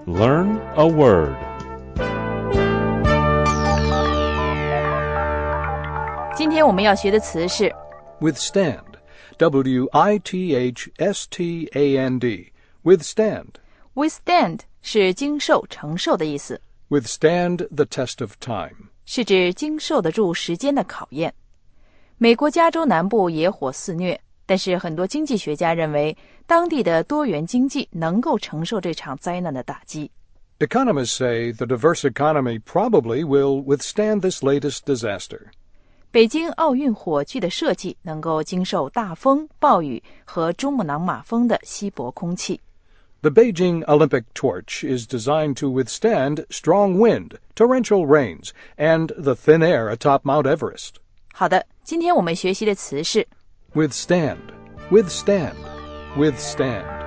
Learn a word. 今天我们要学的词是 Withstand. W-I-T-H-S-T-A-N-D. Withstand. withstand 是经受、承受的意思， Withstand the test of time. 是指经受得住时间的考验。美国加州南部野火肆虐，但是很多经济学家认为当地的多元经济能够承受这场灾难的打击。 Economists say the diverse economy probably will withstand this latest disaster. 北京奥运火炬的设计能够经受大风、暴雨和珠穆朗玛峰的稀薄空气。 The Beijing Olympic torch is designed to withstand strong wind, torrential rains, and the thin air atop Mount Everest. 好的，今天我们学习的词是 Withstand, withstand, withstand.